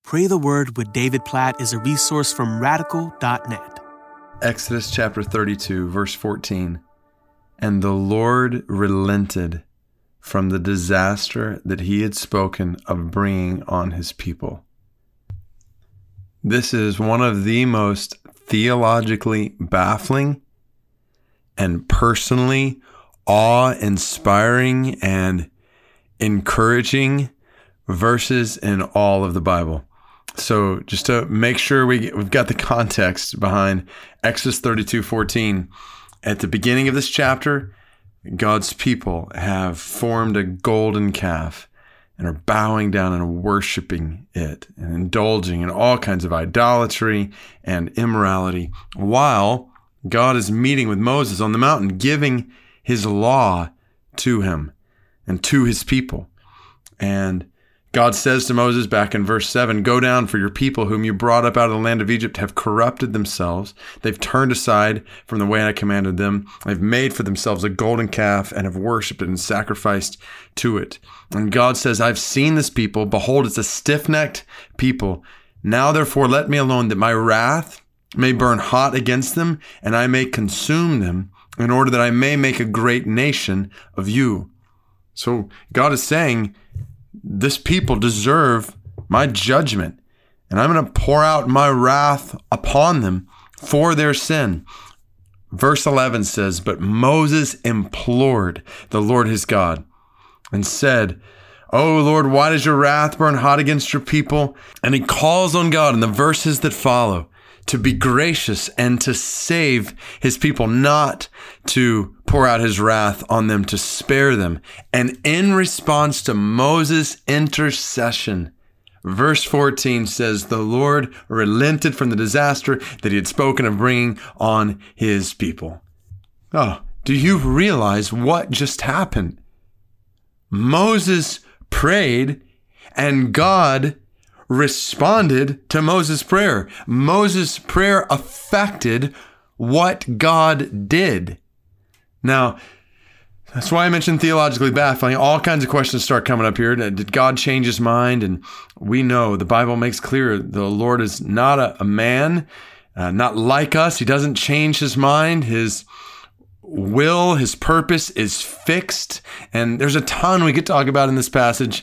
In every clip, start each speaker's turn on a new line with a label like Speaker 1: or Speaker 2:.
Speaker 1: Pray the Word with David Platt is a resource from Radical.net.
Speaker 2: Exodus chapter 32, verse 14. And the Lord relented from the disaster that he had spoken of bringing on his people. This is one of the most theologically baffling and personally awe-inspiring and encouraging verses in all of the Bible. So just to make sure we've got the context behind Exodus 32:14, at the beginning of this chapter, God's people have formed a golden calf and are bowing down and worshiping it and indulging in all kinds of idolatry and immorality, while God is meeting with Moses on the mountain, giving his law to him and to his people. And God says to Moses back in verse 7, "Go down, for your people whom you brought up out of the land of Egypt have corrupted themselves. They've turned aside from the way I commanded them. They've made for themselves a golden calf and have worshipped it and sacrificed to it." And God says, "I've seen this people. Behold, it's a stiff-necked people. Now, therefore, let me alone, that my wrath may burn hot against them, and I may consume them, in order that I may make a great nation of you." So God is saying, this people deserve my judgment, and I'm going to pour out my wrath upon them for their sin. Verse 11 says, "But Moses implored the Lord his God and said, 'O Lord, why does your wrath burn hot against your people?' And he calls on God in the verses that follow to be gracious and to save his people, not to pour out his wrath on them, to spare them. And in response to Moses' intercession, verse 14 says, the Lord relented from the disaster that he had spoken of bringing on his people. Oh, do you realize what just happened? Moses prayed and God responded to Moses' prayer. Moses' prayer affected what God did. Now, that's why I mentioned theologically baffling. All kinds of questions start coming up here. Did God change his mind? And we know the Bible makes clear the Lord is not a man, not like us. He doesn't change his mind. His will, his purpose is fixed. And there's a ton we could talk about in this passage.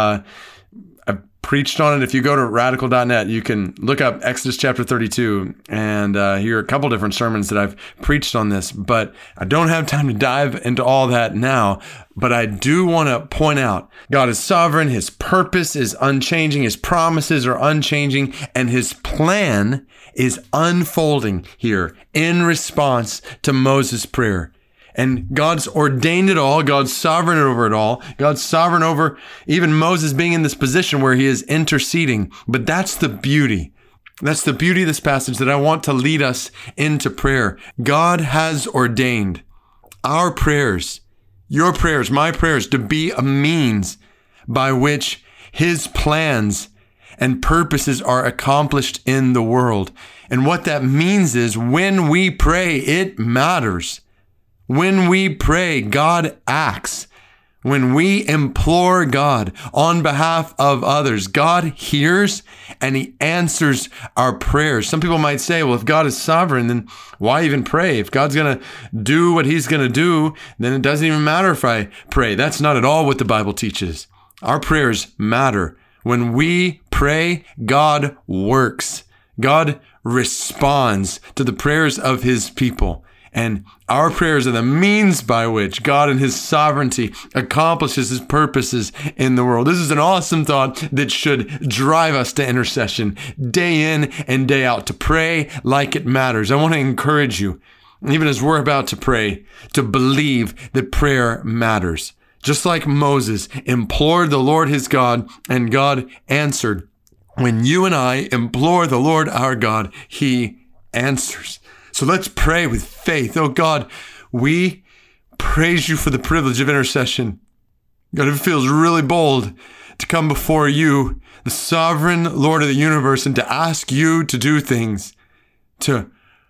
Speaker 2: Preached on it. If you go to Radical.net, you can look up Exodus chapter 32 and hear a couple different sermons that I've preached on this, but I don't have time to dive into all that now. But I do want to point out, God is sovereign, his purpose is unchanging, his promises are unchanging, and his plan is unfolding here in response to Moses' prayer. And God's ordained it all. God's sovereign over it all. God's sovereign over even Moses being in this position where he is interceding. But that's the beauty. That's the beauty of this passage that I want to lead us into prayer. God has ordained our prayers, your prayers, my prayers, to be a means by which his plans and purposes are accomplished in the world. And what that means is when we pray, it matters. When we pray, God acts. When we implore God on behalf of others, God hears and he answers our prayers. Some people might say, well, if God is sovereign, then why even pray? If God's going to do what he's going to do, then it doesn't even matter if I pray. That's not at all what the Bible teaches. Our prayers matter. When we pray, God works. God responds to the prayers of his people. And our prayers are the means by which God in his sovereignty accomplishes his purposes in the world. This is an awesome thought that should drive us to intercession day in and day out, to pray like it matters. I want to encourage you, even as we're about to pray, to believe that prayer matters. Just like Moses implored the Lord his God and God answered. When you and I implore the Lord our God, he answers. So let's pray with faith. Oh God, we praise you for the privilege of intercession. God, it feels really bold to come before you, the sovereign Lord of the universe, and to ask you to do things, to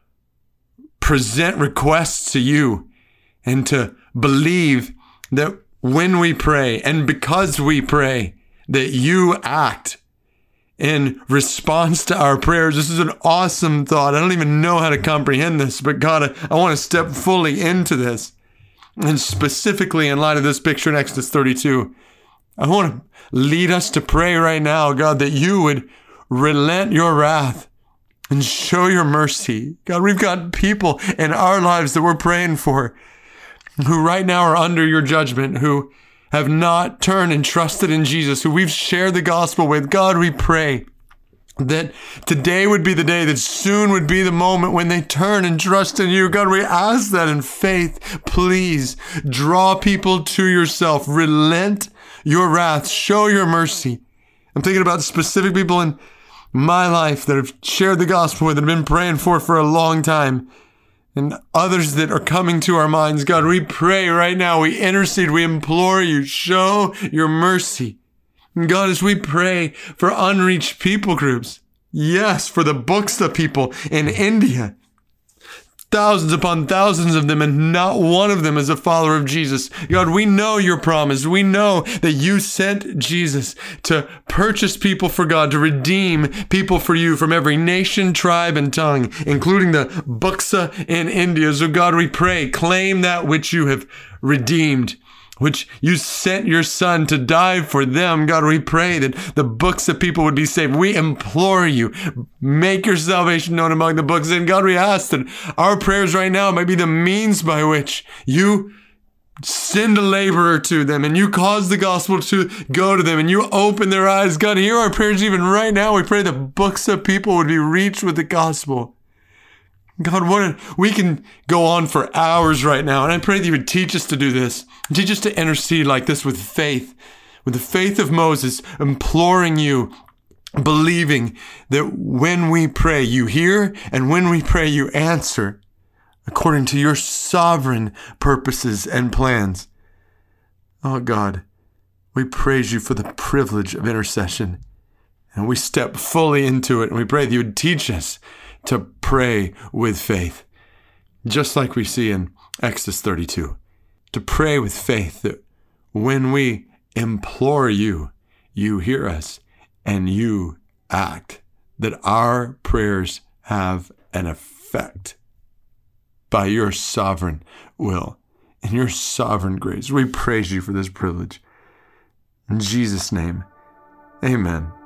Speaker 2: present requests to you, and to believe that when we pray and because we pray, that you act in response to our prayers. This is an awesome thought. I don't even know how to comprehend this, but God, I want to step fully into this. And specifically in light of this picture in Exodus 32, I want to lead us to pray right now, God, that you would relent your wrath and show your mercy. God, we've got people in our lives that we're praying for who right now are under your judgment, who have not turned and trusted in Jesus, who we've shared the gospel with. God, we pray that today would be the day, that soon would be the moment when they turn and trust in you. God, we ask that in faith. Please draw people to yourself. Relent your wrath. Show your mercy. I'm thinking about specific people in my life that have shared the gospel with and been praying for a long time, and others that are coming to our minds. God, we pray right now. We intercede. We implore you. Show your mercy. And God, as we pray for unreached people groups, yes, for the Buxa people in India, thousands upon thousands of them, and not one of them is a follower of Jesus. God, we know your promise. We know that you sent Jesus to purchase people for God, to redeem people for you from every nation, tribe, and tongue, including the Buxa in India. So God, we pray, claim that which you have redeemed, which you sent your son to die for them. God, we pray that the Buxa people would be saved. We implore you, make your salvation known among the Buxa. And God, we ask that our prayers right now might be the means by which you send a laborer to them and you cause the gospel to go to them and you open their eyes. God, hear our prayers even right now. We pray the Buxa people would be reached with the gospel. God, we can go on for hours right now, and I pray that you would teach us to do this. Teach us to intercede like this with faith, with the faith of Moses, imploring you, believing that when we pray, you hear, and when we pray, you answer according to your sovereign purposes and plans. Oh God, we praise you for the privilege of intercession, and we step fully into it, and we pray that you would teach us to pray with faith, just like we see in Exodus 32. To pray with faith that when we implore you, you hear us and you act, that our prayers have an effect by your sovereign will and your sovereign grace. We praise you for this privilege. In Jesus' name, amen.